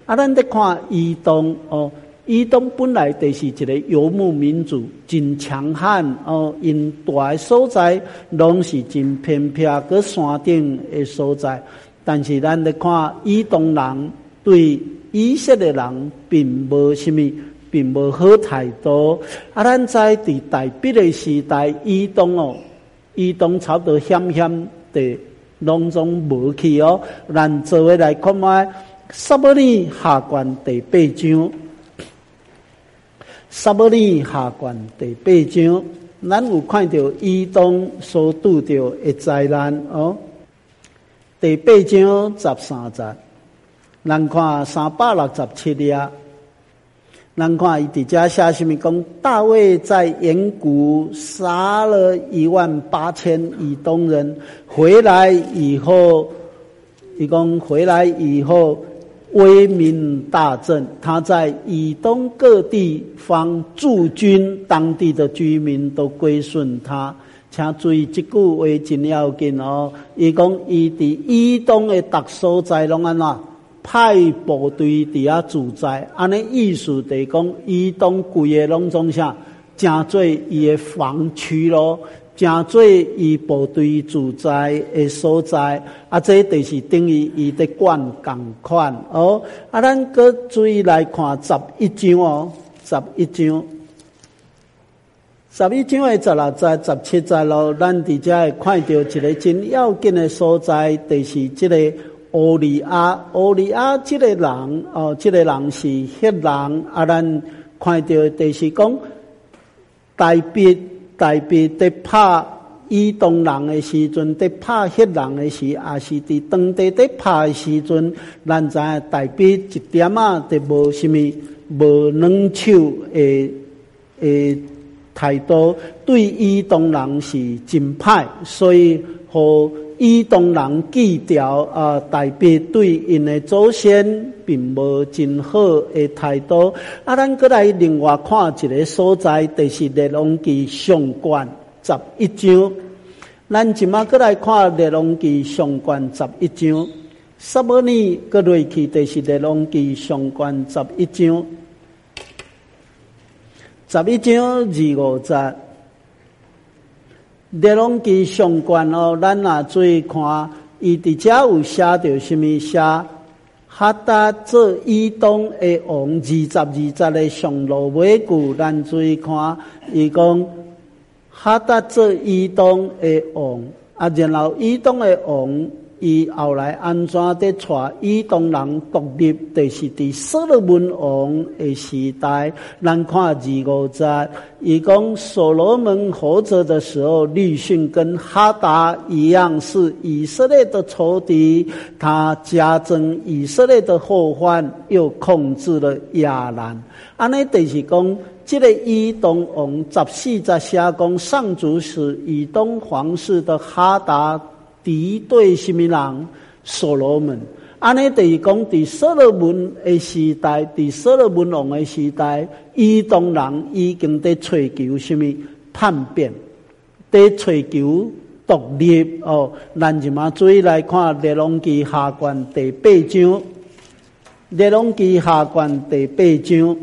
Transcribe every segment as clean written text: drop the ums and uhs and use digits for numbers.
咱咧看伊东哦，伊东本来就是一个游牧民族，真强悍哦，因住的所在拢是真偏僻个山顶的所在。但是咱咧看伊东人对以色列人并无什么，并无好态度。咱知伫大笔的时代，伊东差不多险险的拢总无去哦。咱做伙来看卖撒母耳下卷第8章。撒母耳下卷第8章，咱有看到伊东所拄到的灾难哦。第8章13节，咱看367页，咱看伊伫遮写什么讲？大卫在远古杀了18000以东人，回来以后，伊讲回来以后。威名大振，他在以东各地方驻军，当地的居民都归顺他。请注意这句话真要紧哦。伊讲伊伫以东的各所在拢安怎派部队伫遐驻在，安尼意思就是讲以东规个拢总啥，真做伊的防区咯。真做伊部队驻在的所在，这就是等于伊在管共款哦。咱搁注意来看11章哦，11章的16节、17节咯，咱伫遮会看到一个真要紧的所在，就是这个乌利亚。乌利亚这个人哦，这个人是赫人，咱看到就是讲大卫在拍以东人的时阵，在拍赫人的时，也是伫当地在拍的时阵，咱知影大卫一点都无什么无软手的态度，对以东人是真歹，所以互以东人记掉大卫对因的祖先并无真好的态度。咱搁来另外看一个所在，就是列王记上卷11章。咱即马搁来看列王记上卷11章。撒母耳搁落去，就是列王记上卷11章。11章25节。列王记上卷哦，咱若注意看，伊伫遮有写着什么？写哈达做以东的王，22节的上落尾句，咱注意看，伊讲哈达做以东的王，然后以东的王，伊后来安怎在带以东人独立？就是伫所罗门王的时代。咱看25节，伊讲所罗门活着的时候，律训跟哈达一样，是以色列的仇敌，他加增以色列的后患，又控制了亚兰。安尼就是讲，这个以东王14节写讲，上主使以东皇室的哈达敌对什么人？所罗门。安尼就是讲，伫所罗门的时代，伫所罗门王的时代，以东人已经在追求什么叛变，在追求独立哦。咱就嘛注意来看列王记下卷第8章，列王记下卷第8章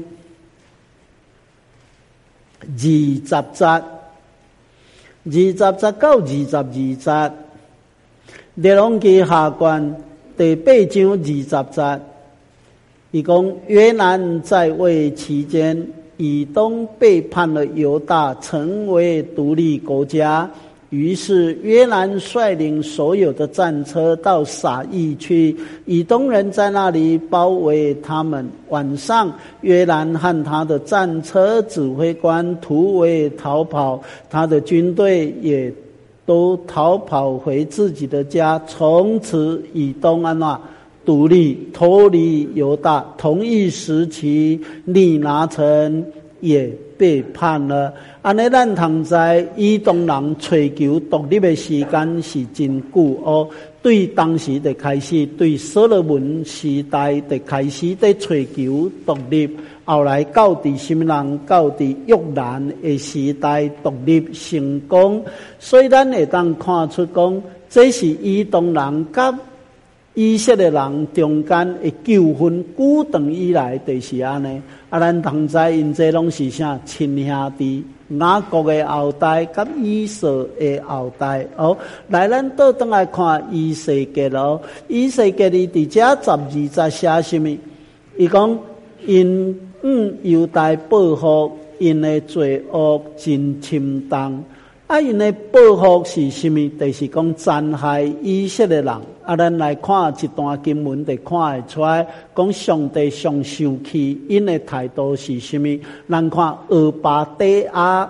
20节，20节到22节。列王记下卷第8章20节，伊讲约兰在位期间，以东背叛了犹大，成为独立国家。于是约兰率领所有的战车到撒意去，以东人在那里包围他们。晚上，约兰和他的战车指挥官突围逃跑，他的军队也都逃跑回自己的家。从此以东安怎独立，脱离犹大。同一时期，利拿城也背叛了。安尼咱通知以东人追求独立的时间是真久哦。对当时的开始，对所罗门时代的开始在追求独立，后来到底什么人？到底约兰的时代独立成功，所以咱会当看出讲，这是以东人甲以色列人中间的纠纷，久长以来就是安尼。咱通知因这拢是啥亲兄弟，雅各的后代甲以扫的后代。来咱倒转来看以西结咯，以西结哩伫遮12节写什么？伊讲因犹大报复因的罪恶真深重。因的报复是什么？就是讲残害以色列人。咱来看一段经文，就看会出来，讲上帝上生气，因的态度是什么？咱看俄巴底亚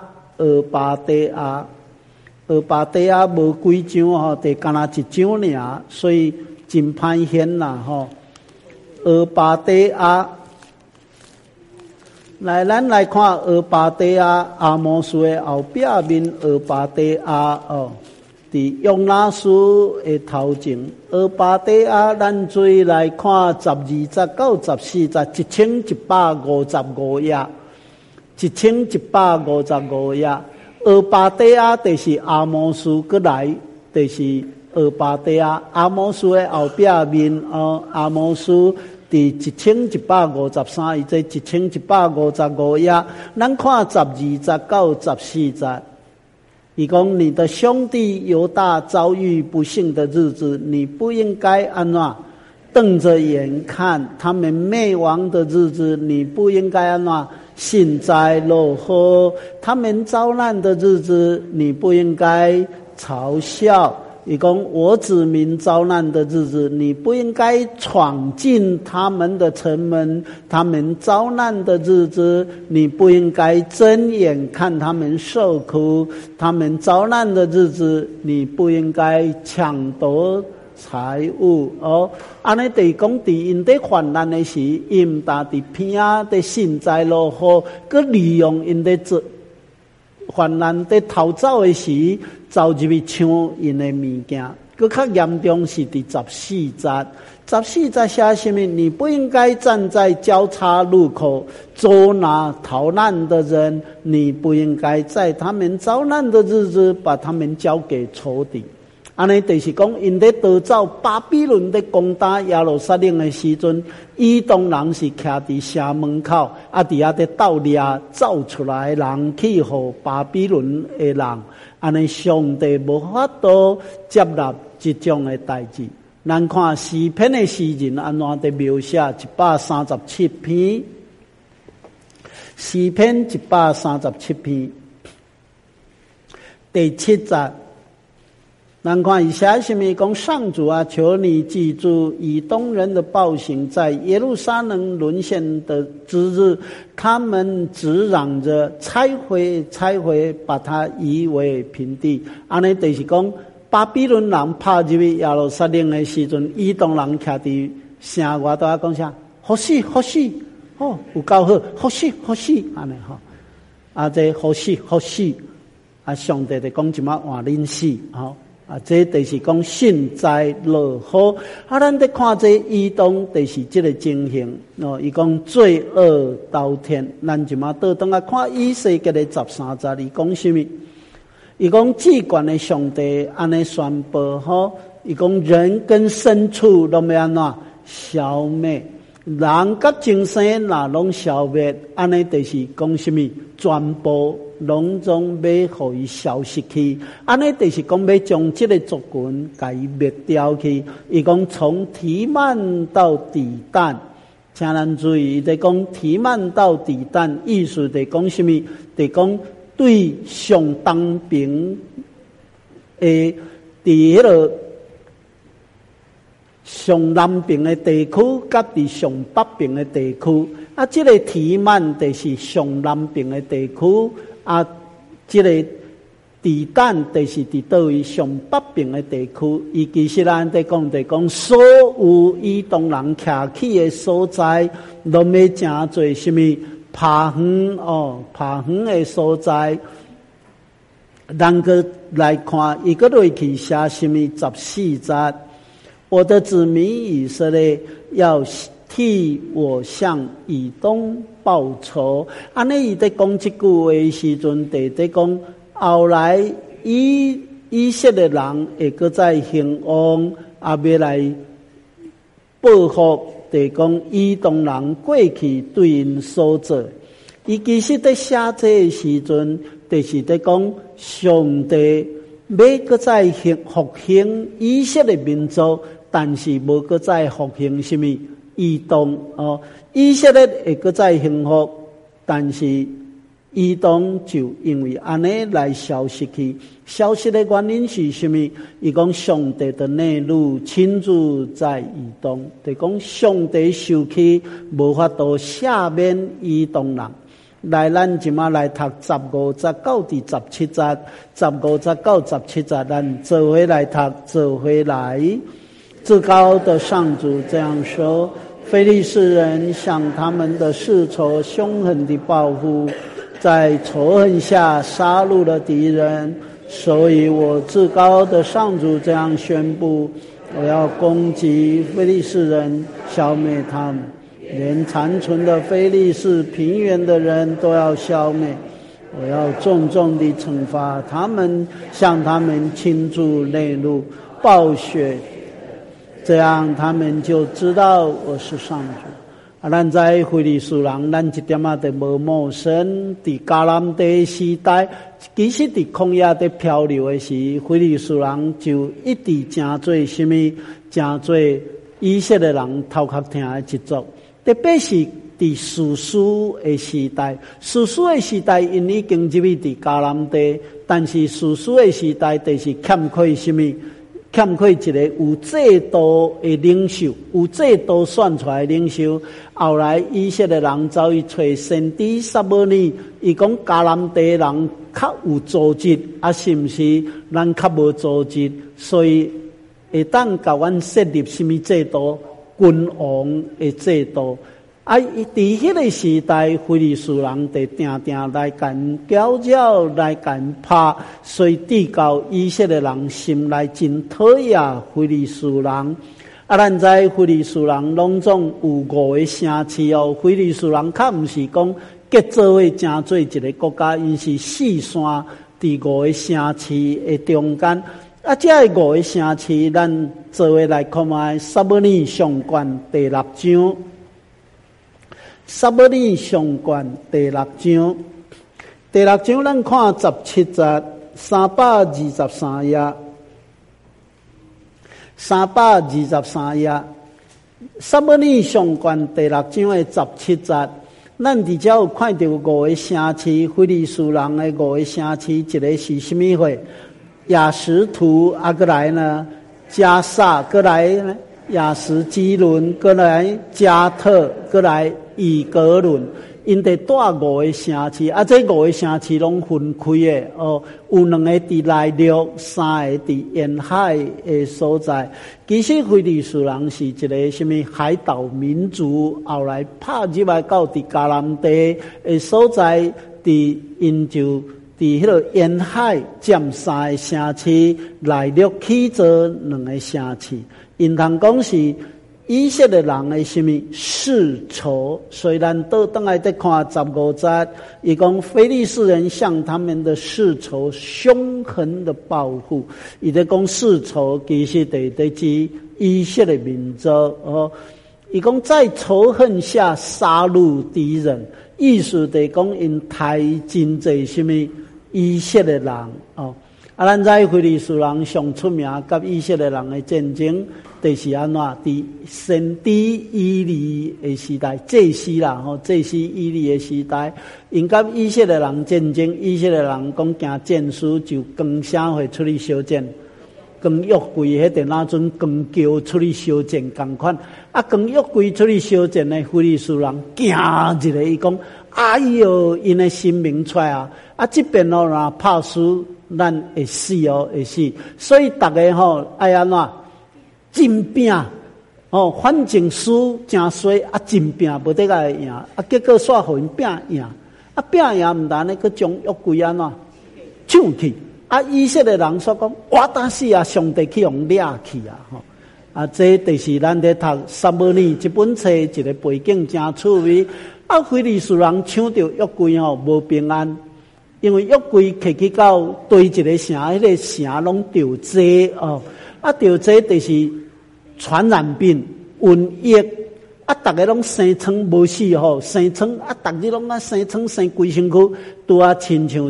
无几章吼，就干那一章尔，所以真歹显啦吼。俄巴底亚。来，咱来看俄巴底亚阿摩斯的后壁面，俄巴底亚伫约拿书的头前，俄巴底亚咱注来看12节到14节，1155页，1155页。俄巴底亚就是阿摩斯过来，就是俄巴底亚阿摩斯的后壁面阿摩斯。第1153，伊这1155页，咱看12节到14节，伊讲你的兄弟犹大遭遇不幸的日子，你不应该安怎瞪着眼看他们灭亡的日子，你不应该安怎幸灾乐祸，他们遭难的日子，你不应该嘲笑。伊讲我子民遭难的日子，你不应该闯进他们的城门；他们遭难的日子，你不应该睁眼看他们受苦；他们遭难的日子，你不应该抢夺财物。安尼就是讲，伫因伫患难的时，因搭伫边仔伫幸灾乐祸，佮利用因伫患难伫逃走的时，走入去抢因的物件。佮较严重是第14节，14节写什么？你不应该站在交叉路口捉拿逃难的人，你不应该在他们遭难的日子把他们交给仇敌。安尼就是讲，因咧逃走巴比伦咧攻打耶路撒冷的时阵，以东人是徛伫城门口，伫遐咧斗掠走出来的人去互巴比伦的人。安尼上帝无法度接纳这种的代志。咱看诗篇的诗人安怎的描写137篇，诗篇137篇第7节。咱看以下什么讲，上主啊，求你记住以东人的暴行，在耶路撒冷沦陷的之日，他们只嚷着拆毁，把它夷为平地。安尼就是讲，巴比伦人拍入去耶路撒冷的时阵，以东人徛伫城外头讲啥？好死，有够好，好死，安尼这好死，上帝就讲一马换恁死，这就是讲幸灾乐祸。咱在看这以东，就是这个情形。伊讲罪恶滔天。咱就嘛倒转来看以西结的13节，伊讲什么？伊讲至高的上帝安尼宣布伊讲人跟牲畜都要安怎消灭，人甲精神若拢消灭，安尼就是讲什么？全部拢总要互伊消失去，安尼就是讲要将这个族群甲伊灭掉去。伊讲从提曼到底但，请咱注意，伊在讲提曼到底但，意思在讲什么？在讲对上东边伫迄个上南边的地区，甲伫上北边的地区。这个提曼就是上南边的地区，这个地但就是伫倒位上北边的地区。伊其实咱在讲，所有以东人徛起的所在，拢要诚做什么？爬远的所在。咱个来看，伊个落去写什么？14节，我的子民以色列要替我向以东报仇。安尼伊在讲这句话的时阵，在讲后来以色列人会搁再兴旺，要来报复，就是讲以东人过去对因所做。伊其实在写这个时阵，就是在讲上帝要搁再复兴以色列民族，但是无搁再复兴什么以东哦，以色列会搁再幸福，但是以东就因为安尼来消失去。消失的原因是什么？伊讲上帝的内路亲自在以东，就讲上帝受气无法度赦免以东人。来，咱即马来读15节到第17节，15节到17节，咱做回来读，做回来。至高的上主这样说：非利士人向他们的世仇凶狠地报复，在仇恨下杀戮了敌人，所以我至高的上主这样宣布：我要攻击非利士人，消灭他们。连残存的非利士平原的人都要消灭，我要重重地惩罚他们，向他们倾注内怒，暴雪，这样他们就知道我是上主。咱在非利士人，咱一点都无陌生。伫迦南地时代，其实伫旷野在漂流的时，非利士人就一直真做什么？真做以色列人头壳疼的一族。特别是伫士师的时代，士师的时代因已经入去伫迦南地，但是士师的时代就是欠缺什么？欠缺一个有制度的领袖，有制度选出来的领袖。后来以色列人走去找先知撒母耳，伊讲迦南地人较有组织，是毋是咱较无组织？所以会当甲阮设立什么制度？君王的制度，伫迄个时代，非利士人就定定来干搅搅，来干拍，所以致到以色列人心内真讨厌非利士人。咱知非利士人拢总有5个城市哦，非利士人较毋是讲结做伙成做一个国家，因是四散伫5个城市的中间。这5个城市，咱做伙来看卖。撒母耳上卷第6章，撒母耳上卷第6章，第6章咱看17节，323页，323页。撒母耳上卷第6章的17节，咱伫遮有看到5个城市，非利士人的5个城市，一个是什么货？亚实图，过来呢，加萨，过来呢，亚实基伦，过来加特，过来以格伦，因得带5个城市，这5个城市拢分开的哦，有2个伫内陆，3个伫沿海的所在。其实非利士人是一个什么海岛民族，后来拍入来到伫迦南地的所在，伫因就。伫迄个沿海占3个城市，内陆起做2个城市，因通讲是以色列人的什么世仇。所以咱倒转来再看15节，伊讲非利士人向他们的世仇凶狠的报复。伊在讲世仇，其实在指以色列民族哦。伊讲在仇恨下杀戮敌人，意思在讲因太真济什么？以色列人哦，咱知非利士人上出名，甲以色列人的战争，就是安怎？伫先知以利的时代，祭司啦吼，祭司以利的时代，因甲以色列人战争，以色列人讲行战书就更社会出去烧战，更约柜迄电那阵更叫出去烧战共款，更约柜出去烧战的非利士人惊一个，伊讲。哎哟，因的性命出来啊！这边哦，若拍输，咱会死哦，会死。所以大家吼爱安怎真拼哦，反正输真衰真拼无得个赢结果煞互因拼赢拼赢毋但呢，佮将约柜安怎抢去以色列人所讲，我打死上帝去用掠去吼这就是咱在读撒母耳这本册一个背景真趣味。非利士人抢到约柜无平安，因为约柜摕去到对一个城，迄个城拢着灾哦，着灾就是传染病， 瘟疫啊，逐个拢生疮无死吼，生疮啊，逐日拢啊生疮生规身躯，拄啊亲像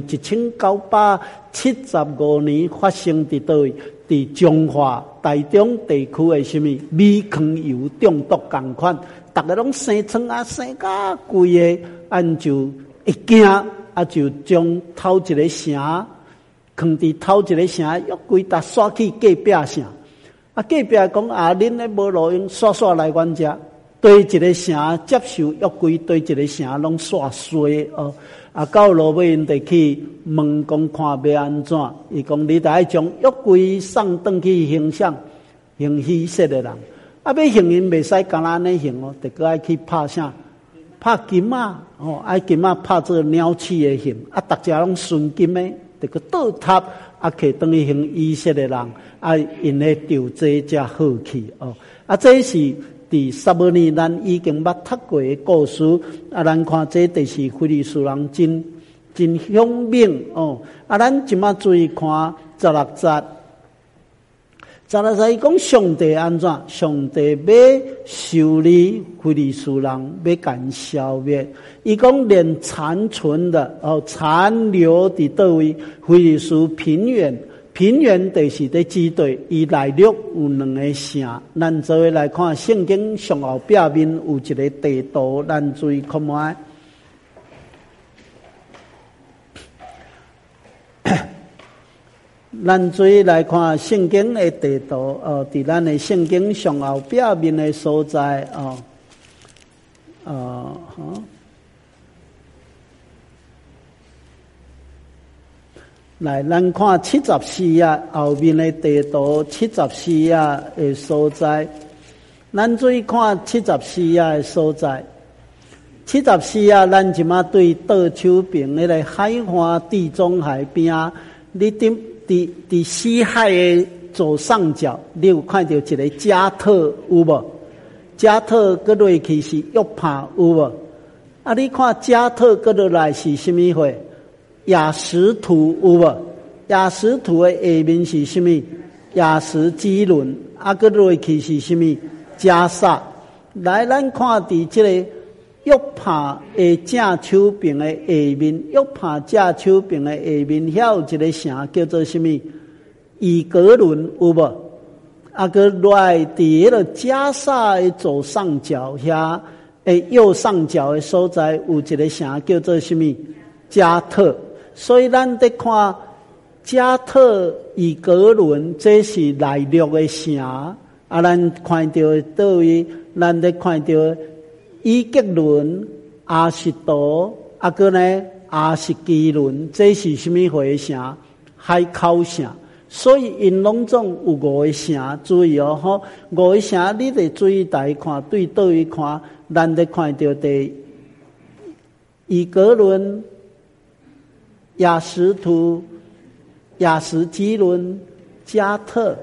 1975年发生伫倒位，伫中华台中地区的什么米糠油中毒共款，逐个拢生疮啊，生甲规个，按就一惊啊，就将头一个城放伫头一个城，约规搭刷去隔壁城。啊，隔壁讲啊，恁咧无路用，刷来阮遮。对一个城接受约规，对一个城拢刷衰哦。啊，到落尾因得去问讲看要安怎？伊讲你得爱将约规送转去行赏，行虚实的人。啊，要行因袂使干那安尼行哦，得个爱去拍啥？拍金啊！哦，爱金啊，拍做鸟鼠的行。啊，大家拢顺金的，得个倒塌啊，摕转去行虚实的人，啊，因咧调这才好去哦。啊，这是。第15年，咱已经捌读过的故事啊，咱看这就是非利士人真响名哦。啊，咱即马注意看16节，16节伊讲上帝安怎？上帝要修理非利士人，要赶消灭。伊讲连残存的残留伫倒位非利士平原。平原就是在指对，伊内陆有2个城。咱做伙来看圣经上后壁面有一个地图，咱注意看卖。咱注意来看圣经的地图伫咱的圣经上后壁面的所在来，咱看74页后面的地图，74页的所在。咱注意看74页的所在。74页，咱即马对倒手边迄个海华地中海边啊，你伫西海的左上角，你有看到一个加特有无？加特搁落去是约帕有无？啊，你看加特搁落来是什么货？亚实图有无？亚实图的下面是什么？亚实基伦，啊，搁落去是什么？加萨。来，咱看伫这个约帕的正手边的下面，约帕正手边的下面，遐有一个城叫做什么？以格伦有无？啊，搁来伫迄个加萨的左上角遐，右上角的所在有一个城叫做什么？加特。所以咱得看加特以格伦，这是内陆的城啊。咱看到倒位，咱得看到以格伦、阿什多，啊个呢阿什基伦，这是什么回城？海口城。所以因拢总有5个城，注意哦吼，5个城你得注意大看，对倒位看，咱得看到第以格伦。亚实图、亚实基伦、加特，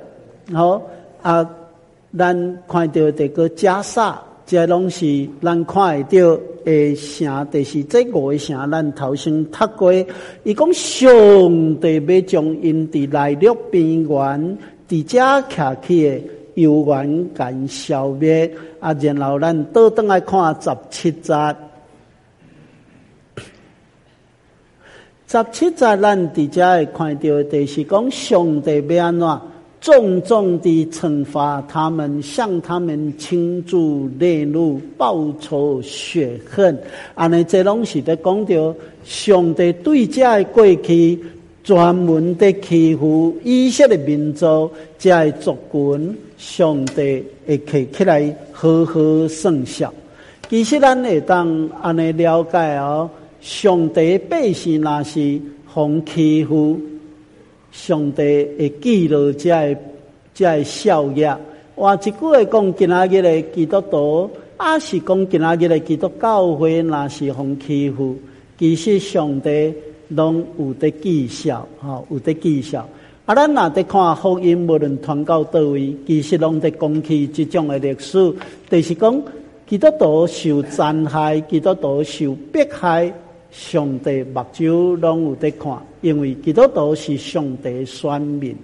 咱看到这个加萨，这拢是咱看得到的城，就是这5个城，咱头先读过。伊讲上帝要将因伫内陆边缘，伫遮徛起的幽源赶消灭啊，然后咱倒转来看17节。17节咱伫遮会看到，就是讲上帝要安怎重重地惩罚他们，向他们倾注烈怒，报仇雪恨。安尼这拢是在讲到上帝对这的过去专门在欺负以色列民族，这的族群，上帝会摕起来好好算账。其实咱会当安尼了解哦。上帝百姓若是互欺负，上帝会记录这的效业。换一句话讲，今仔日的基督徒，是讲今仔日的基督教会，若是互欺负，其实上帝拢有得记效，有得记效。啊，咱若在看福音，无论传到倒位，其实拢在讲起这种的历史，就是讲基督徒受残害，基督徒受迫害。上帝目睭拢有在看，因为基督徒是上帝选民，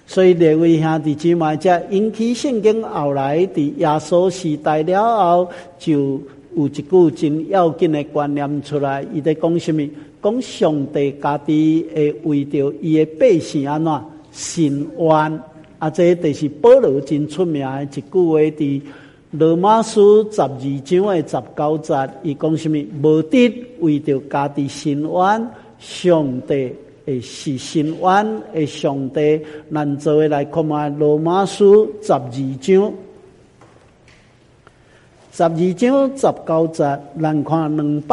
所以列位兄弟姊妹，才引起圣经后来伫耶稣时代了后，就有一句真要紧的观念出来。伊在讲什么？讲上帝家己会为着伊的百姓安怎伸冤。这就是保罗真出名的一句话，伫罗马书12章的19节，伊讲什么？无得为着家己伸冤，上帝会是伸冤的上帝。咱做伙来看下罗马书12章19节，咱看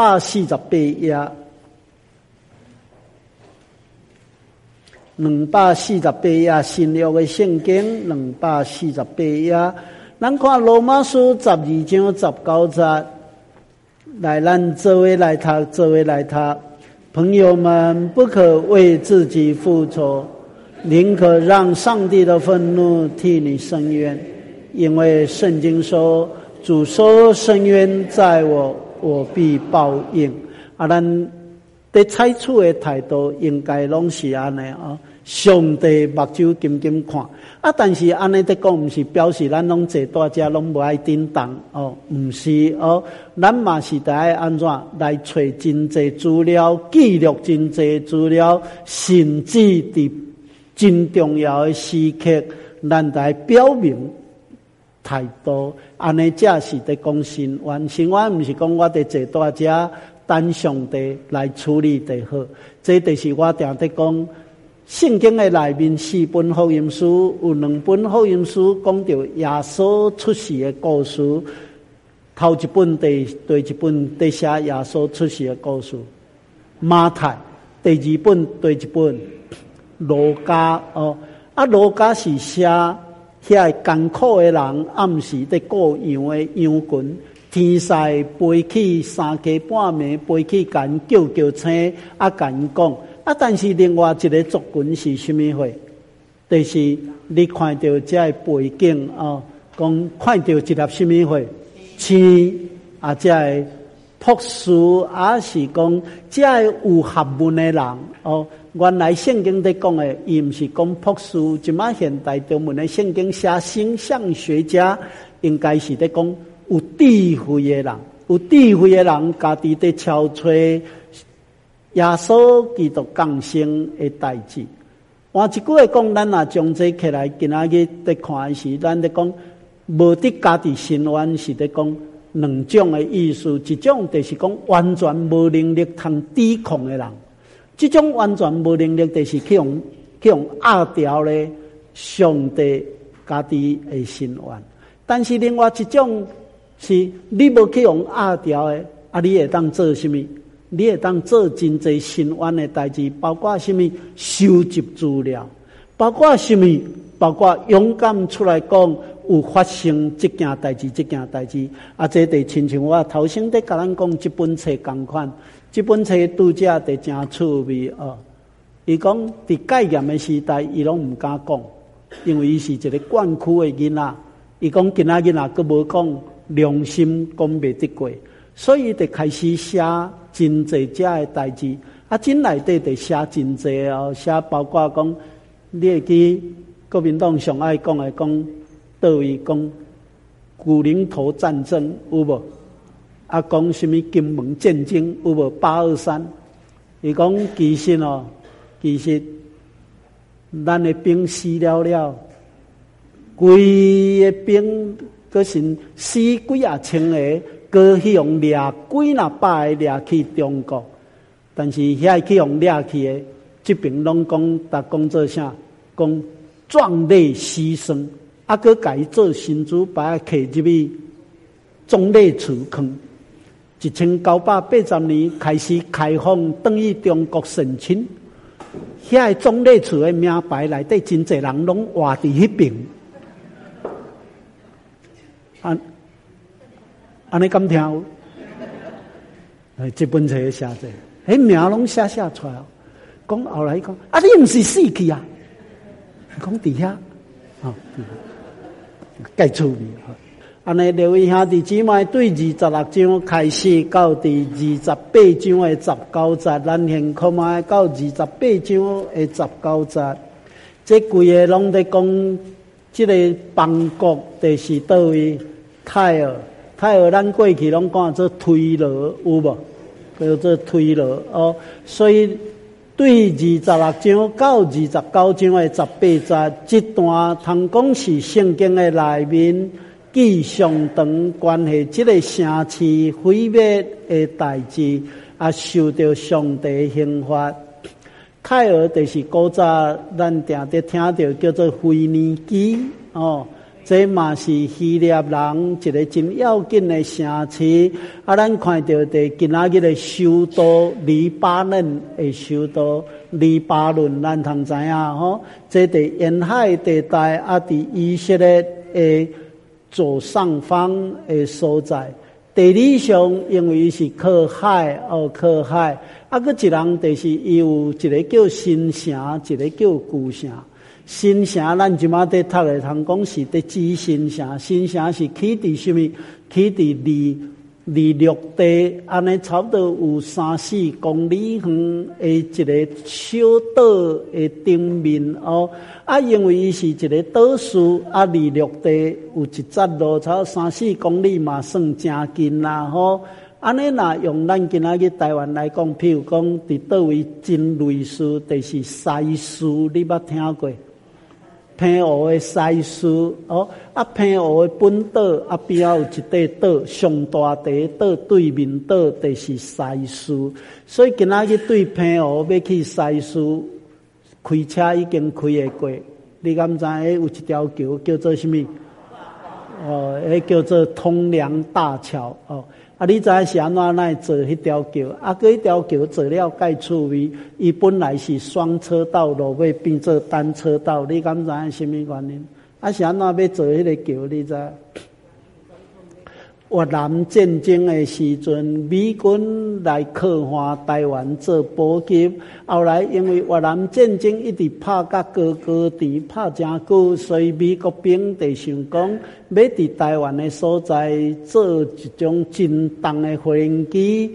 248页。248页新约的圣经248页，咱看罗马书12章19节，来咱做伙来读。朋友们，不可为自己复仇，宁可让上帝的愤怒替你伸冤，因为圣经说，主说伸冤在我，我必报应。咱在采取的态度应该拢是安尼啊。上帝目睭紧紧看但是安尼在讲，不是表示咱拢坐大家拢无爱叮当不是咱嘛是得爱安怎来找真侪资料，记录真侪资料，甚至伫真重要的时刻，咱来表明态度，安尼才是在讲伸冤。伸冤不是讲我伫坐大家等上帝来处理就好，这就是我定在讲。圣经的内面4本福音书，有2本福音书讲到耶稣出世的故事。头一本第一本在写耶稣出世的故事，马太；第2本第一本路加路加是写遐艰苦的人暗时在过羊的羊群，天使飞起3更半暝飞起，甲因叫醒，甲因讲。但是另外一个族群是什么货？就是你看到这背景讲看到一粒什么货？青这朴素是讲这有学问的人原来圣经在讲的，伊不是讲朴素。即马现代中文的圣经写形象学家，应该是在讲有智慧的人，有智慧的人家己在敲吹。耶稣基督降生的代志，换一句话讲，咱若将这起来，今仔日在看时，咱在讲无得家己伸冤，是在讲2种的意思。一种就是讲完全无能力通抵抗的人，这种完全无能力就是去用压掉咧上帝家己的伸冤。但是另外一种是你无去用压掉的，你会当做什么？你会当做真侪伸冤的代志，包括什么？收集资料，包括什么？包括勇敢出来讲有发生这件代志，这就亲像我头先在甲咱讲这本册同款，这本册拄则就真趣味伊讲伫戒严的时代，伊拢唔敢讲，因为伊是一个惯区的囡仔。伊讲今仔囡仔佫无讲良心讲袂得过。所以就开始写真侪遮的代志真内底就写真侪写包括讲，你会记国民党上爱讲的讲倒位讲古宁头战争有无？讲什么金门战争有无？823，伊讲其实咱的兵死了，规个兵佫是死几啊千个。过去用掠几若百个掠去中国，但是遐去用掠去的，这边拢讲做啥？讲壮烈牺牲，佫改做新主把刻入去忠烈祠坑。1980年开始开放，等于中国省亲，遐忠烈祠的名牌内底真侪人拢活伫迄边。安尼敢听？这本册写者，迄名拢写出来。讲后来讲，你毋是死去啊？讲伫遐，介趣味。安尼各位兄弟姊妹，对26章开始到第28章的19节，咱先看卖到28章的19节。 这规个拢在讲，这个邦国就是倒位泰尔，泰尔咱过去拢讲做推罗，有无？叫做推罗哦。所以对26章到29章的18节，这段通讲是圣经的内面记上长关系这个城市毁灭的代志，啊受到上帝刑罚。泰尔就是古早咱定得听到叫做腓尼基哦，这嘛是希腊人一个真要紧的城市。啊，咱看到的今仔日的首都黎巴嫩的首都黎巴嫩，咱通知影吼，这伫沿海地带啊，伫以色列的左上方的所在。地理上，因为是靠海靠海，啊，佫一人就是伊有一个叫新城，一个叫旧城。新城咱即马在读的通讲是伫指新城，新城是起伫什么？起伫离陆地安尼差不多有3-4公里远的一个小岛的顶面哦。啊，因为伊是一个岛屿，啊，离陆地有一截路，差3-4公里嘛，算真近啦吼。安尼若用咱今仔日台湾来讲，譬如讲伫倒位真类似，就是西施，你捌听过？澎湖的西施哦，啊，澎湖的本岛啊边仔有一块岛，上大地岛对面岛就是西施。所以今仔日对澎湖要去西施，开车已经开会过。你敢知有一条桥叫做什么？哦，叫做通梁大桥哦。啊，你知是安怎来做迄条桥？啊，迄条桥做了介趣味，伊本来是双车道，落尾变做单车道。你敢知影什么原因？啊，是安怎要做迄个桥？你知？越南战争的时阵，美军来靠岸台湾做补给，后来因为越南战争一直拍甲高低，拍真久，所以美国兵就想讲，要伫台湾的所在做一种真重的无人机，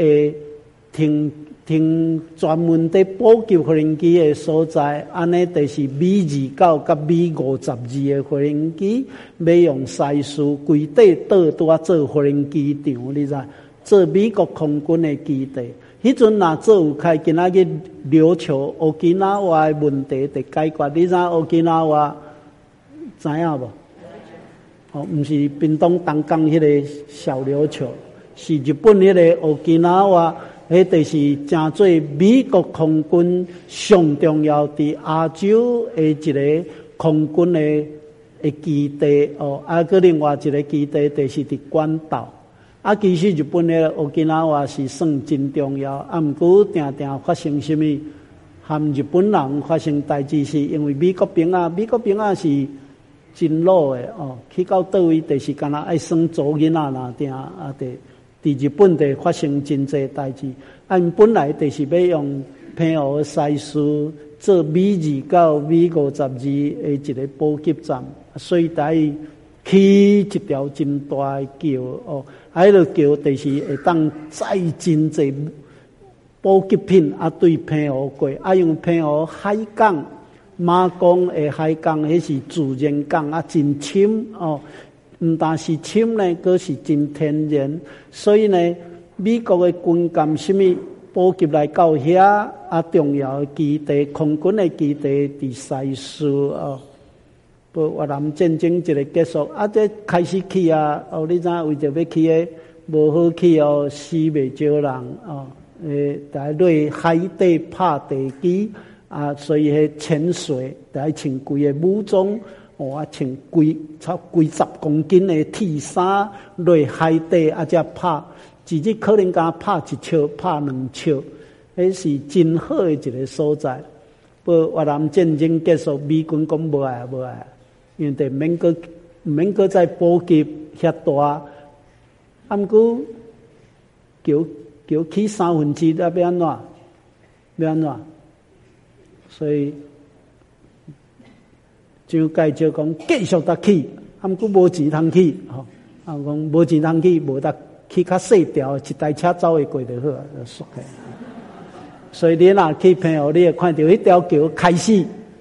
停专门在补给无人机的所在，安尼就是米29甲米52的无人机，要用西施规地岛拄啊做无人机场，你知？做美国空军的基地。迄阵若做有开，今仔日琉球、乌基纳瓦的问题得解决。你知乌基纳瓦知影无？哦，毋是屏东东港迄个小琉球，是日本迄个乌基纳瓦。迄就是真做美国空军上重要伫亚洲的一个空军的基地哦，啊，个另外一个基地就是伫关岛。啊，其实日本的okinawa基纳瓦是算真重要，啊，毋过定发生什么和日本人发生代志，是因为美国兵啊是真老的哦，去到倒位就是干那爱算祖囡仔啦，定啊对。伫日本地发生真济代志，按本来就是要用澎湖西施做米29、米52的一个补给站，所以在起一条真大的桥哦，迄个桥就是会当载真济补给品啊，对澎湖过，啊用澎湖海港、马公的海港，迄是自然港啊，真深哦。毋但是深呢，佫是真天然，所以呢，美国的军舰什么补给来到遐啊，重要的基地，空军的基地伫西施哦。越南战争一个结束，啊，这开始去啊，哦，你知影为着要去的无好去哦，死袂少人哦，在对海底拍地基啊，所以迄潜水在穿规个武装。我穿几十公斤的铁衫落海底，啊，才拍，一日可能敢拍一笑，拍两笑，迄是真好的一个所在。越南战争结束，美军讲无爱，因为免搁再补给遐大，啊，毋过桥起1/3啊，要安怎？所以。就介绍讲继续得去，啊，毋过无钱通去，吼，啊，讲无钱通去，无得去较细条，一台车走会过就好，就缩起。所以你若去澎湖，你会看到迄条桥开始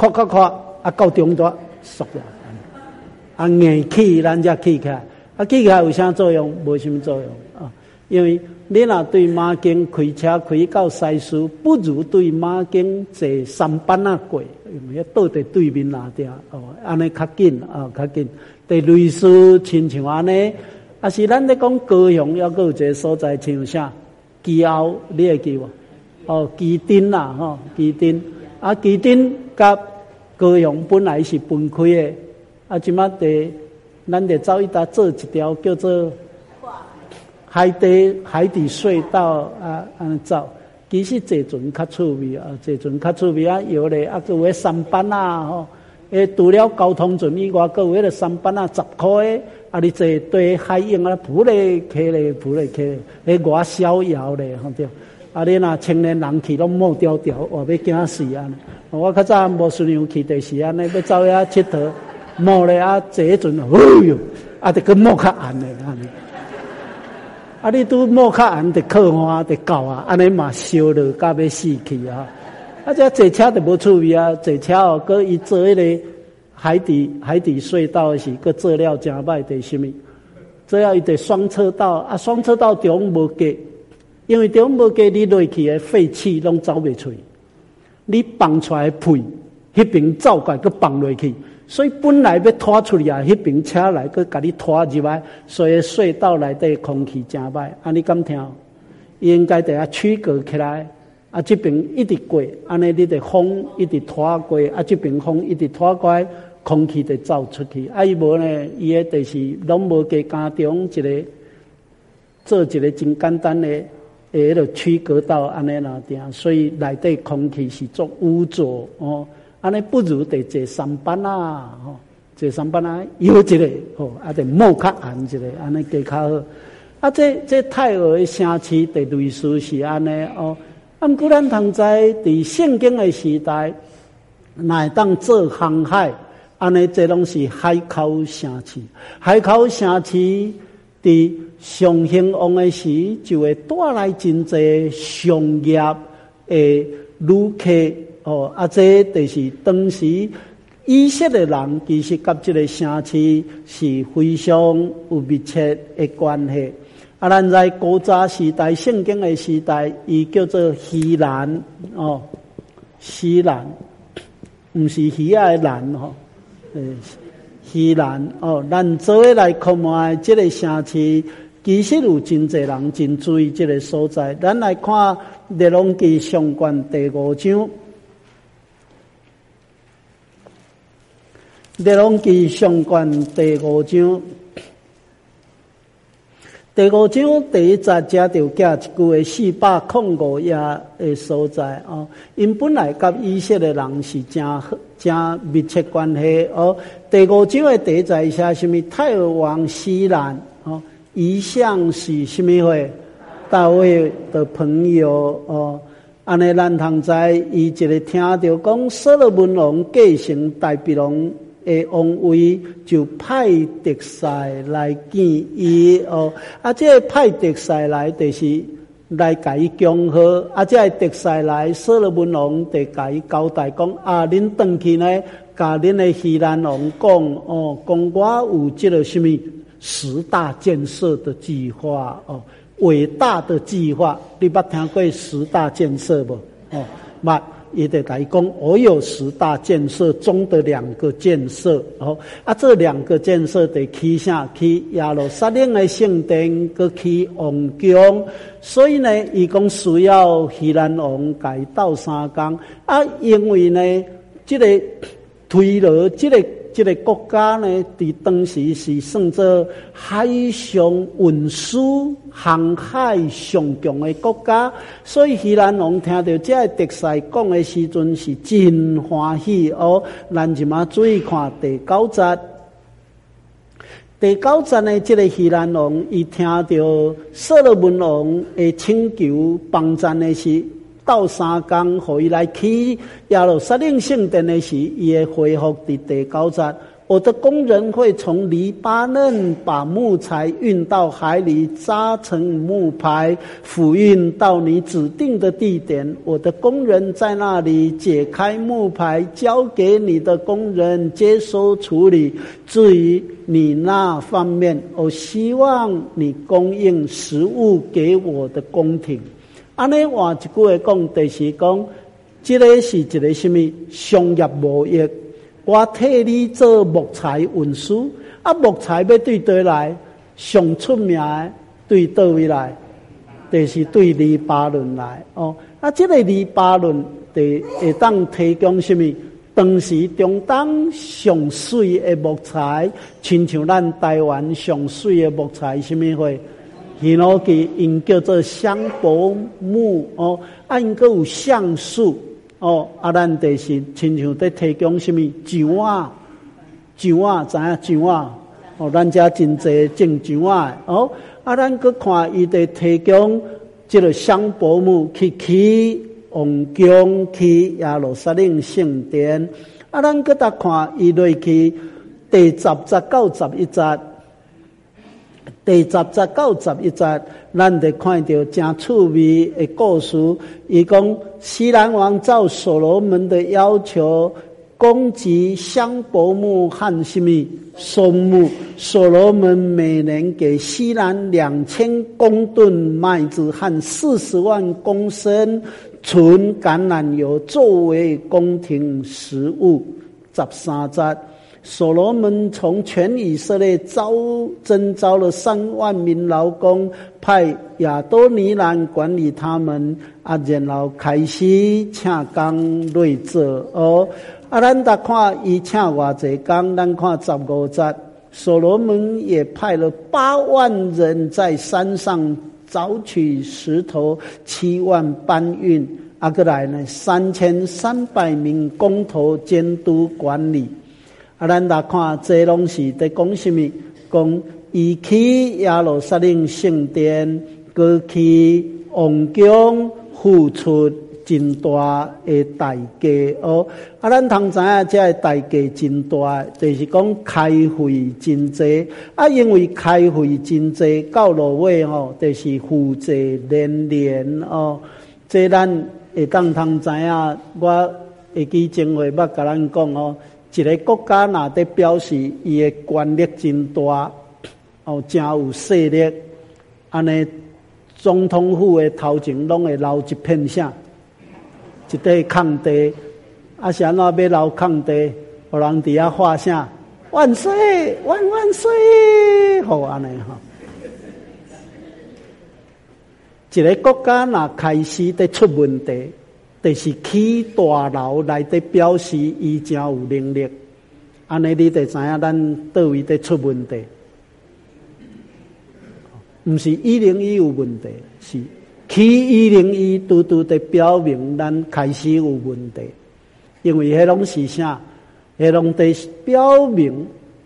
到中段缩了，硬起咱才起起来，起起来有啥作用？无什么作用啊！因为你若对马经开车开到西施，不如对马经坐3班过，因为倒在对面那点安尼较紧较紧。对类似亲像安尼，是咱咧讲高雄，还有一个所在像啥？基澳，你会记无？基丁啦，基丁基丁甲高雄本来是分开的，即马咱得走一搭做一条叫做海底隧道安尼走。其实坐船较趣味坐船较趣味摇咧佫有3班除了交通船以外，佫有3班10块你坐对海影浮咧起咧，浮咧起咧，外逍遥咧，对。你若青年人去拢冒条条，要惊死安尼。我较早无顺样去，就是安尼，要走遐佚佗，冒咧坐迄阵，哎哟，得去冒较暗咧安尼。你拄冒较暗，得靠花，得狗安尼嘛烧落，甲要死去这坐车就无趣味坐车佫伊做迄个海底隧道是佫做了真歹，第什么？做了伊得双车道双车道中无隔。因为中无给你落去的废气拢走袂出，你放出来的屁，迄边走过来，佮放落去，所以本来要拖出来迄边车来，佮甲你拖入来，所以隧道内底空气真歹。你敢听？应该得区隔起来，这边一直过，安尼你的风一直拖过，这边风一直拖过来，空气就走出去。伊无呢，伊个就是拢无加加中一个做一个真简单的。迄个区隔到安尼那点，所以内底空气是足污浊安尼不如得坐3班坐3班摇一个得冒较暗一个，安尼加较好。这太和的城市的类似是安尼毋过咱通知伫圣经的时代，乃当做航海，安尼这拢是海口城市，海口城市。伫上兴旺的时，就会带来真侪商业的旅客这就是当时以色列人其实甲这个城市是非常有密切的关系。咱在古早时代、圣经的时代，伊叫做希兰希兰，毋是鱼仔的兰希兰咱做伙来看卖这个城市，其实有真侪人真注意这个所在。咱来看列王记上卷第5章，列王记上卷第5章，第5章第1节遮就加一句的405页的所在因本来甲以色列人是真密切关系第5章的第1节写什么？太尔王西兰一向是什么会？大卫的朋友安尼咱通知伊一个听到讲所罗门王继承大比王的王位，就派特使来见伊这个派特使来就是来甲伊恭贺这个特使来，所罗门王就甲伊交代讲恁回去呢，甲恁的希兰王讲讲我有这个什么10大建设的计划伟大的计划，你捌听过10大建设无捌也得甲伊讲，我有10大建设中的2个建设这2个建设得起啥？起耶路撒冷的圣殿，搁起王宫，所以呢，伊讲需要希兰王甲伊斗3工因为呢，这个推罗这个国家呢，伫当时是算作海上运输航海上强的国家，所以希兰王听到这个特使讲的时阵是真欢喜咱就嘛注意看第9节。第9节呢，这个希兰王伊听到所罗门王的请求帮赞的是斗3工，互伊来起耶路撒冷圣殿的时，伊会回复伫第9节。 我的工人会从黎巴嫩把木材运到海里，扎成木牌，抚运到你指定的地点。我的工人在那里解开木牌，交给你的工人接收处理。至于你那方面，我希望你供应食物给我的宫廷。安尼换一句话讲，就是讲，这个是一个什么商业贸易？我替你做木材运输，木材要对倒来，上出名的对倒位来，就是对黎巴嫩来。这个黎巴嫩会当提供什么？当时中东上水的木材，亲像咱台湾上水的木材，什么货？檜榔基因叫做香柏木因个有橡树。咱就是亲像在提供什么酱啊，知影酱啊？咱家真济种酱啊。咱搁看伊在提供这个香柏木去起王宫，去耶路撒冷圣殿。咱搁搭看伊落去第10节到11节。第10节到11节，咱得看到真趣味的故事。伊讲西兰王照所罗门的要求，供给香柏木和什么松木。所罗门每年给西兰2000公吨麦子和40万公升纯橄榄油作为宫廷食物。13节。所罗门从全以色列征召了3万名劳工，派亚多尼兰管理他们，然后开始请工累做。咱搭看伊请偌济工，咱看15节，所罗门也派了8万人在山上找取石头，7万搬运，过来呢3300名工头监督管理。咱来看，这拢是在讲什么？讲伊去耶路撒冷圣殿，过去王宫付出真大的代价咱通知影这个代价真大，就是讲开费真济因为开费真济，到落尾就是负债连连这咱会当通知影，我会记前话捌甲咱讲一个国家若在表示伊的权力真大，真有势力，安尼总统府的头前拢会留一片啥，一块空地，是安怎要留空地，互人伫遐画啥万岁万岁，好安尼一个国家若开始在出问题，就是起大楼来在表示伊真有能力，安尼你就知影咱倒位在出问题，不是101有问题，是起101拄拄在表明咱开始有问题，因为迄拢是啥？迄拢在表明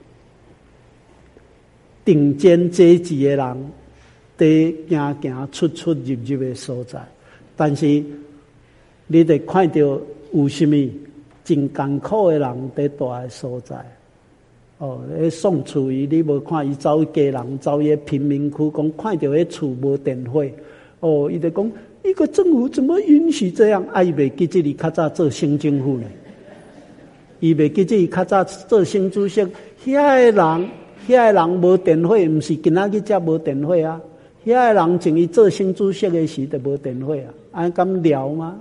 顶尖阶级的人在行出入的所在，但是你得看到有什么真艰苦的人在住的所在。宋楚瑜，你无看伊走家人走迄贫民区，讲看到迄厝无电火，伊就讲，一个政府怎么允许这样？伊袂记这里较早做省政府呢？伊袂记这里较早做新主席，遐个人无电火，毋是今仔日才无电火啊！遐个人从伊做新主席的时就无电火啊！安敢聊吗？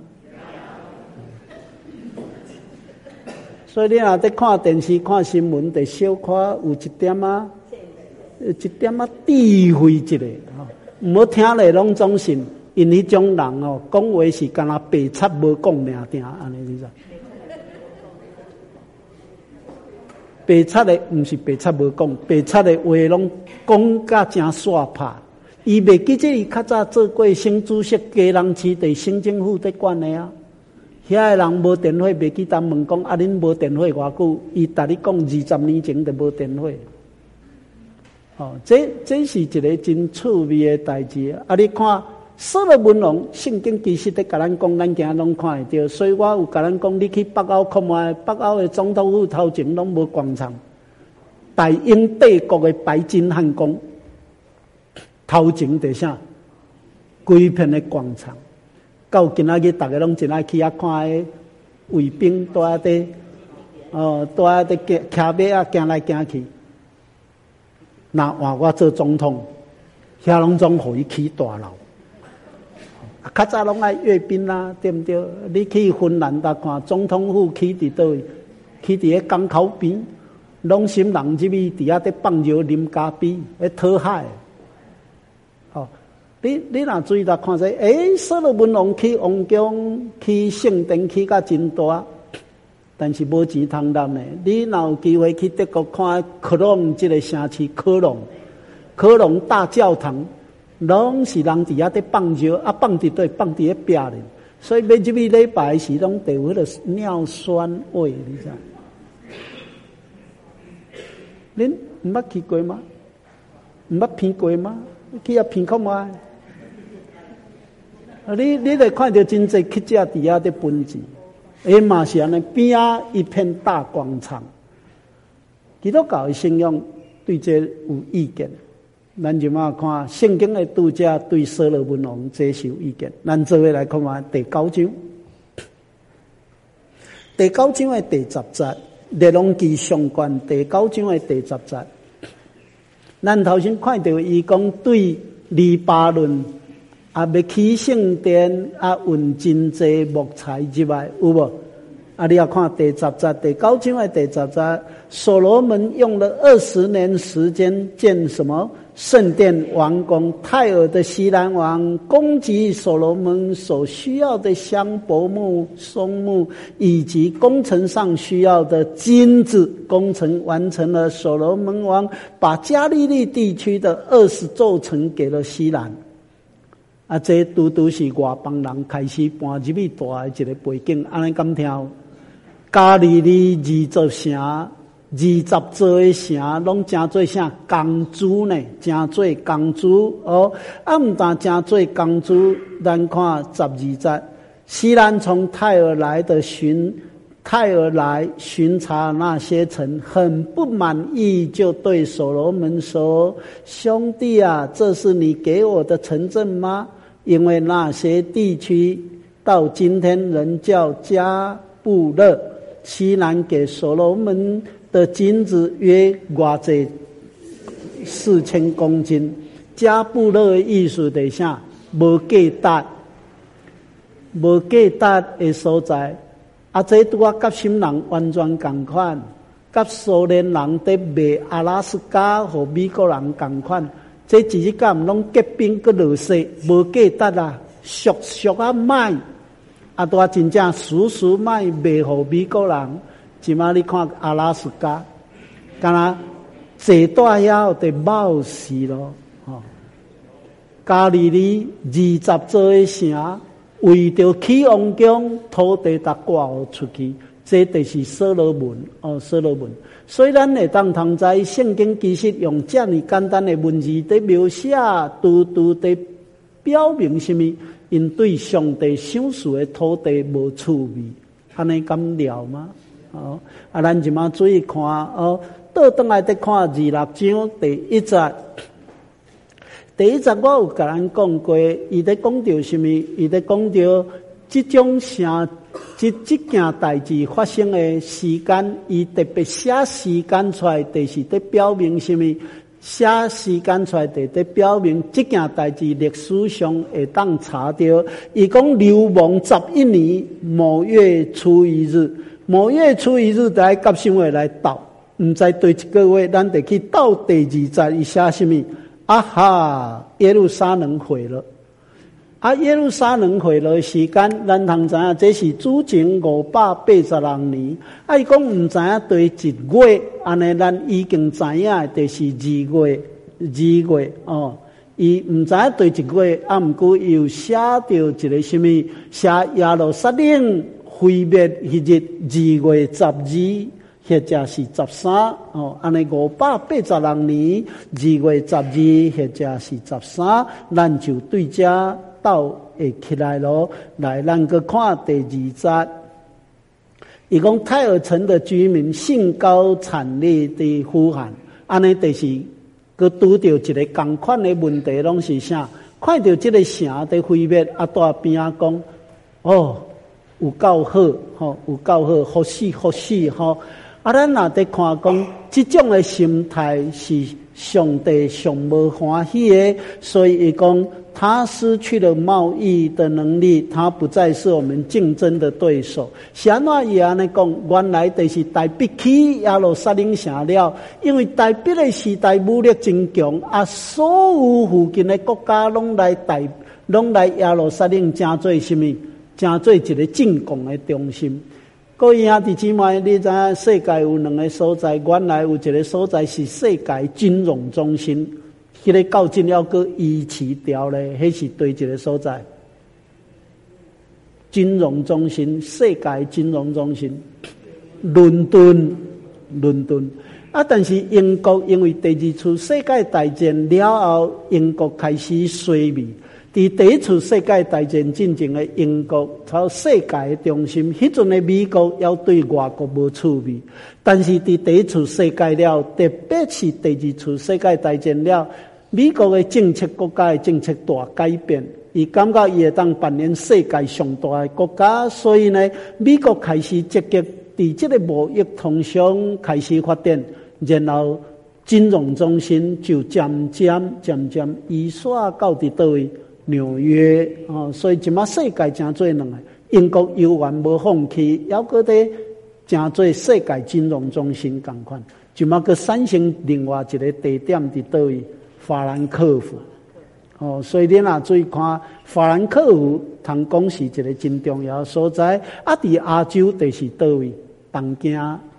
所以你若在看电视、看新闻，得小可有一点智慧一下毋好听咧拢总信，因迄种人讲话是敢若白贼无讲命定，安尼你知？白贼的毋是白贼无讲，白贼的话拢讲甲真煞拍。伊袂记这伊较早做过省主席，家人市地省政府在管的啊。遐个人无电火，袂记当问讲恁无电火偌久？伊逐日讲20年前就无电火。这是一个真趣味的代志你看，所罗门王圣经其实在甲咱讲，咱今拢看会到。所以我有甲咱讲，你去北欧看卖，北欧的总统府头前拢无广场， 大英帝国的白金汉宫，头前在啥？规片的广场。到今仔日，大家拢真爱去遐看迄卫兵在遐底，在遐底骑马啊，行来行去。那换我做总统，遐拢总互伊起大楼。较早拢爱阅兵啦，对毋对？你去芬兰搭看总统府起伫倒位？起伫迄港口边，拢心人入去伫遐底放尿啉咖啡，迄讨海。哦，你若注意来看者，所罗门王起王宫、起圣殿起甲真大，但是无钱通揽的。你若有机会去德国看科隆这个城市，科隆大教堂。拢是人伫遐伫放尿，放伫对放伫迄壁咧，所以要入去礼拜时，拢得有迄个尿酸味，你知？恁毋捌去过吗？毋捌闻过吗？去遐闻看卖。你会看到真济乞者伫遐伫分钱，嘛是安尼边仔一片大广场。基督教的信仰对这有意见。咱就嘛看圣经的读者对所罗门王这是有意见。咱做伙来看嘛第9章，第9章的第10节，列王记上卷第9章的第10节。咱头先看到伊讲对黎巴嫩要起圣殿运真济木材入来，有无？你要看第10节，第9章的第10节，所罗门用了20年时间建什么？圣殿完工。泰尔的西兰王供给所罗门所需要的香柏木、松木以及工程上需要的金子，工程完成了。所罗门王把加利利地区的20座城给了西兰。这拄是外邦人开始搬入去大的一个背景，安尼敢听？加利利20城。20座的城拢真做啥公主呢？真做公主哦！毋但真做公主，咱看12节，西兰从泰尔来巡查那些城，很不满意，就对所罗门说：“兄弟啊，这是你给我的城镇吗？因为那些地区到今天仍叫加布勒。西兰给所罗门的金子约偌济4000公斤。加布勒的意思是啥？无价值的所在。这拄啊甲新人完全同款，甲苏联人在卖阿拉斯加和美国人同款。这只是干拢结冰个落雪，无价值啊，俗买。多真正俗买卖互美国人，即马你看阿拉斯加，敢若坐大遐就冒死咯。加利利20座的城，为着起王宫，土地达挂出去，这就是所罗门所罗门。所以咱会当通知圣经其实用这么简单的文字在描写，拄在表明什么？因对上帝赏赐的土地无趣味，安尼敢了吗？咱即马注意看倒转来再看26章第1节。第1节我有甲咱讲过，伊在讲到什么？伊在讲到这种这件代志发生的时间，伊特别写时间出来，就是在表明什么？写时间出来，在表明这件代志历史上会当查到。伊讲流亡11年某月初1日，某月初1日在甲什么来斗？唔知对一个月，咱得去斗第2节，伊写什么？耶路撒冷毁了。耶路撒冷毁了时间，咱通知影这是主前582年。伊讲唔知影对一月，安尼咱已经知影，就是2月伊唔知影对一月，毋过又写到一个什么？写耶路撒冷毁灭迄日2月12。或者是13安尼582年2月12，或者是13，咱就对这斗会起来咯。来，咱去看第2节。伊讲泰尔城的居民兴高采烈地呼喊： 安尼就是佮拄到一个同款的问题，拢是啥？看到这个城在毁灭，大边啊讲，哦，有够好，吼，有够好，福死福死，吼。咱若在看讲，这种的心态是上帝上无欢喜的，所以伊讲，他失去了贸易的能力，他不再是我们竞争的对手。是安怎伊安尼讲？原来就是大逼起耶路撒冷城了，因为大逼的时代武力真强，所有附近的国家拢来耶路撒冷，成做什么？成做一个进贡的中心。各位兄弟姊妹，你知影世界有两个所在，原来有一个所在是世界金融中心，迄个到今了个遗弃掉咧，迄是对一个所在。金融中心，世界金融中心，伦敦。但是英国因为第二次世界大战了后，英国开始衰微。伫第一次世界大战进前的英国，朝世界的中心，迄阵的美国要对外国无趣味。但是伫第一次世界了，特别是第二次世界大战了，美国的政策、国家的政策大改变，伊感觉伊会当扮演世界上大的国家，所以呢，美国开始积极伫这个贸易通商开始发展，然后金融中心就渐渐移刷到伫倒位。纽约所以即马世界真做两个，英国犹原无放弃，还搁伫真做世界金融中心同款。即马搁产生另外一个地点伫倒位？法兰克福。所以你若注意看，法兰克福通讲是一个真重要的所在。伫亚洲就是倒位？东京。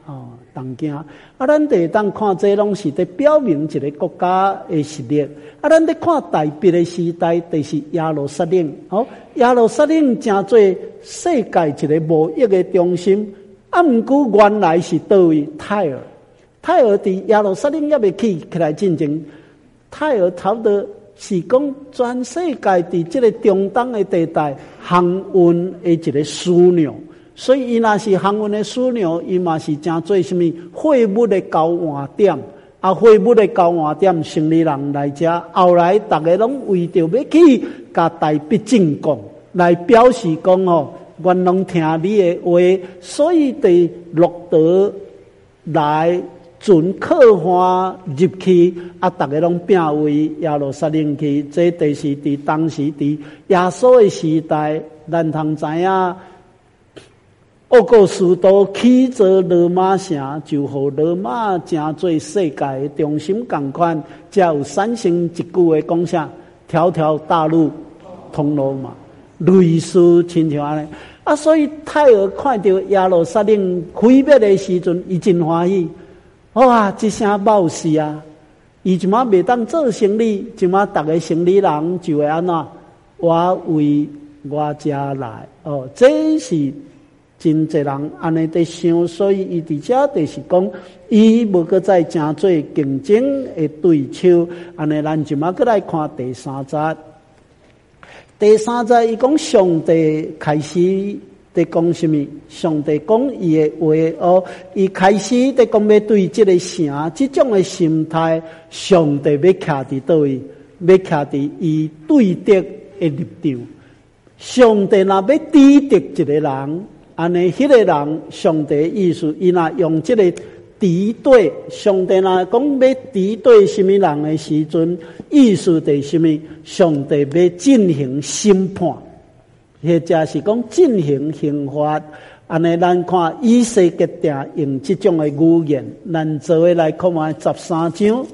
咱会当看这拢是在表明一个国家的实力。咱在看大逼的时代，就是耶路撒冷。耶路撒冷真做世界一个贸易的中心。毋过原来是倒位？泰尔伫耶路撒冷也未起来进前，泰尔差不多是讲全世界伫这个中东的地带航运的一个枢纽。所以伊若是航运的枢纽，伊嘛是真做什么货物的交换点。货物的交换点，生理人来遮，后来大家拢为着要去甲大逼进贡，来表示讲愿拢听你的话，所以伫陆道来准客花入去，大家拢变为耶路撒冷去。这就是伫当时伫耶稣的时代，咱通知影。奥古斯都起造罗马城，就互罗马成做世界的中心同款，才有产生一句的讲啥？条条大路通罗马，类似亲像安尼。所以泰尔看到耶路撒冷毁灭的时阵，伊真欢喜。哇，一声冒死啊！伊即马袂当做生理，即马逐个生理人就会安怎？我为我家来。这是。真侪人安尼在想，所以伊伫遮就是讲，伊无搁再真做竞争的对手。安尼，咱就马搁来看第三节。第三节伊讲上帝开始在讲什么？上帝讲伊的话伊开始在讲要对这个城，这种的心态，上帝要徛伫倒位？要徛伫伊对敌的立场。上帝若要抵敌一个人。安尼，迄个人，上帝意思，伊若用这个敌对，上帝若讲要敌对什么人的时阵，意思就是什么？上帝要进行审判，或者是讲进行刑罚。安尼，咱看以西结定用这种的语言，咱做伙来看下13章。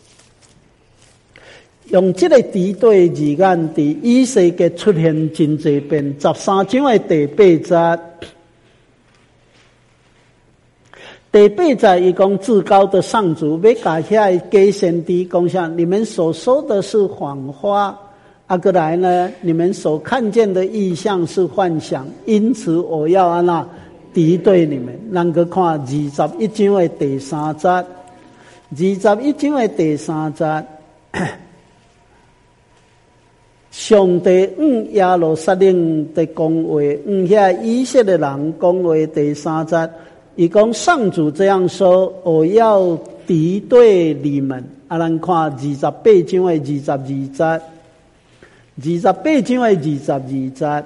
用这个敌对字眼，伫以西结出现真侪遍。13章的第8节，第8节伊讲至高的上主要甲遐假先知讲啥？你们所说的是谎话。过来呢，你们所看见的异象是幻想，因此我要安那敌对你们。咱个看21章的第3节，21章的第3节。上帝耶路撒冷的讲话，遐以色列人讲话第3节，伊讲上主这样说：我要敌对你们。咱看28章的22节，28章的22节，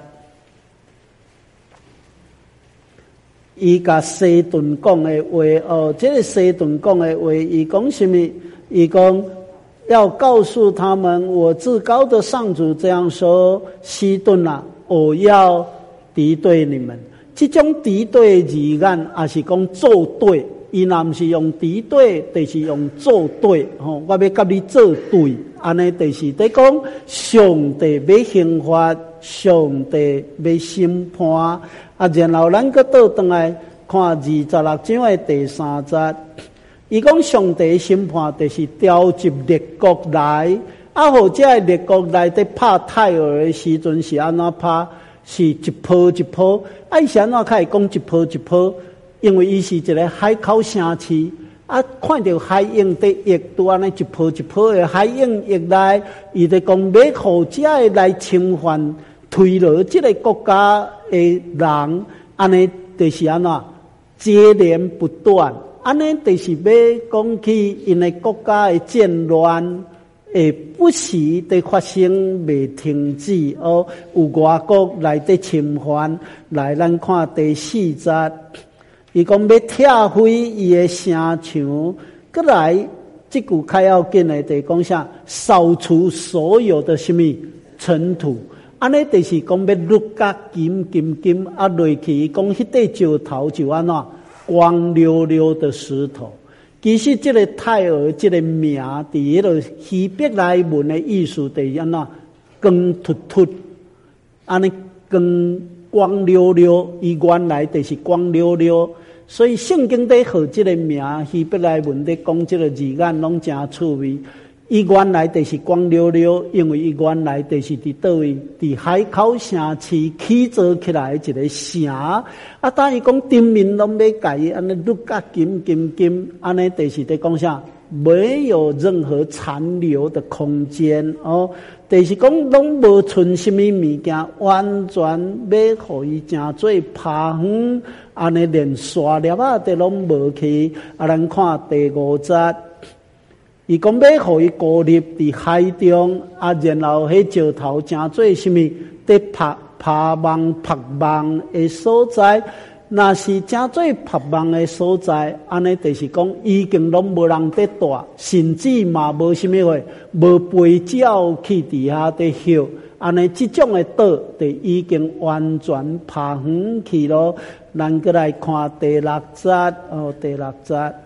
伊甲西顿讲的话这个西顿讲的话，伊讲什么？伊讲要告诉他们，我至高的上主这样说：西顿啊，我要敌对你们。这种敌对字眼，也是讲作对。伊若毋是用敌对，就是用作对。我要甲你作对，安尼就是在讲上帝要刑罚，上帝要审判。然后咱搁倒转来看26章的第3节，伊讲上帝审判就是召集列国来，或者列国来在拍泰尔的时阵是安怎拍？是一波一波。伊是安怎开始讲一波一波？因为伊是一个海口城市，看到海鹰在翼，拄安尼一波一波的海鹰翼来，伊就讲要互这个来侵犯推落这个国家的人，安尼就是安怎接连不断，安尼就是要讲起因的国家的战乱，会不时地发生，未停止。有外国来在侵犯，来咱看第4节。伊讲要拆毁伊的城墙，过来这句较要紧的就是讲啥？扫除所有的什么尘土，安尼就是讲要绿甲金落去。讲迄块石头就安怎光溜溜的石头。其实这个泰尔这个名，伫迄个希伯来文的意思就是安怎光秃秃，安尼光溜溜，伊原来就是光溜溜。所以圣经在号这个名，希伯来文在讲这个字眼拢真趣味。伊原来就是光溜溜，因为伊原来就是伫倒位，伫海口城市起造起来一个城。当伊讲顶面拢要改安尼绿甲金，安尼就是在讲啥？没有任何残留的空间就是讲拢无存什么物件，完全要互伊正做趴远，安尼连沙粒都拢无去。咱看第5节，伊讲要互伊孤立伫海中，然后迄石头正做什么？在拍网的所在。若是正做拍网的所在，安尼就是讲已经拢无人在住，甚至嘛无什么话，无飞鸟去伫遐在休，安尼这种的岛就已经完全拍远去咯。咱过来看第6节第6节，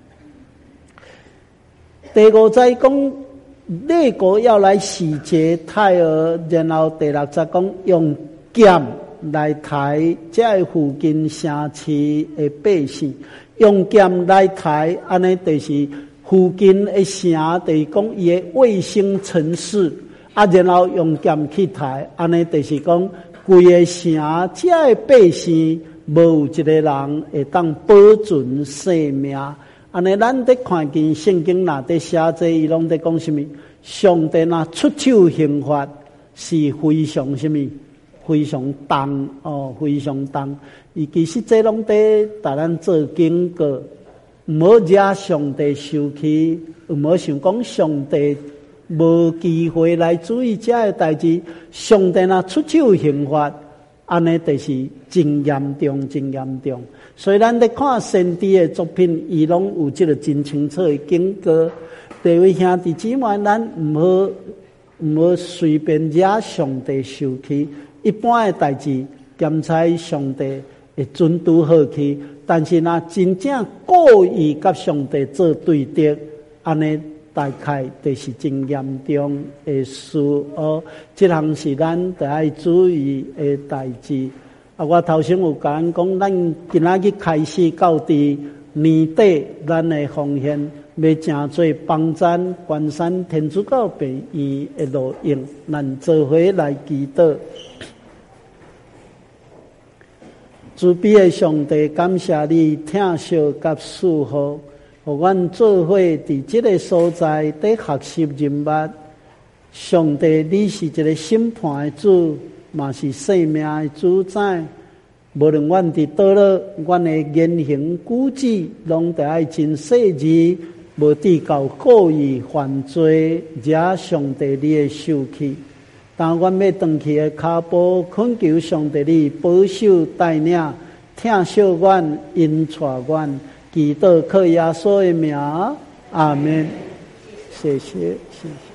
第5节讲列国要来洗劫泰尔，然后第6节讲用剑来抬这附近城市的百姓，用剑来抬，安尼就是附近的城，就是讲伊的卫星城市，然后用剑去抬，安尼就是讲规个城，这的百姓无有一个人会当保存性命。安尼咱在看见圣经哪在写这，伊拢在讲什么？上帝若出手刑罚是非常什么？非常重非常重。伊其实这拢在带咱做警告，毋好惹上帝生气，毋好想讲上帝无机会来注意这个代志。上帝若出手刑罚，安尼就是真严重，真严重。所以咱在看先知的作品，伊拢有这个真清楚的警告。各位兄弟姊妹，咱毋好随便惹上帝生气。一般的代志，检查上帝会准拄好去，但是若真正故意甲上帝做对敌，安尼大概就是真严重的事这项是咱得爱注意的代志。我头先有甲咱讲，咱今仔日开始到伫年底，咱的奉献要正做帮赞关山天主教病院的路用，咱做伙来祈祷。慈悲的上帝，感谢你听受甲赐福，互阮做伙伫这个所在在学习人物。上帝，你是一个审判的主，嘛是生命的主宰。无论阮伫倒落，阮的言行举止，拢得爱真细致， 无抵到故意犯罪，惹上帝你的受气。当阮要回去的脚步，恳求上帝你保守带领，听惜阮，引带阮，祈祷靠耶稣的名，阿门。谢谢，谢谢。